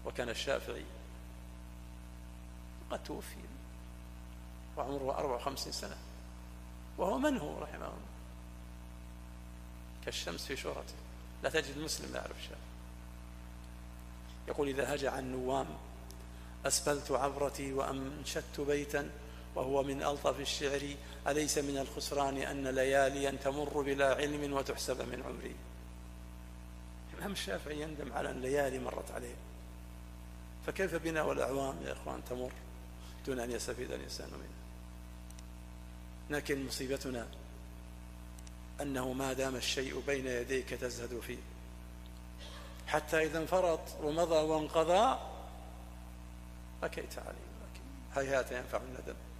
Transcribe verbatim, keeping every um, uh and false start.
وكان الشافعي قد توفي وعمره أربع وخمسين سنة، وهو من هو رحمه الله كالشمس في شهرته، لا تجد مسلم لا يعرف الشافعي. يقول: إذا هجع النوام أسبلت عبرتي وأنشدت بيتا وهو من ألطف الشعر: أليس من الخسران أن لياليا تمر بلا علم وتحسب من عمري. الإمام الشافعي يندم على أن ليالي مرت عليه، فكيف بنا والأعوام يا إخوان تمر دون أن يستفيد الإنسان منها. لكن مصيبتنا أنه ما دام الشيء بين يديك تزهد فيه، حتى إذا انفرط ومضى وانقضى بكيت عليه، هيهات ينفع الندم.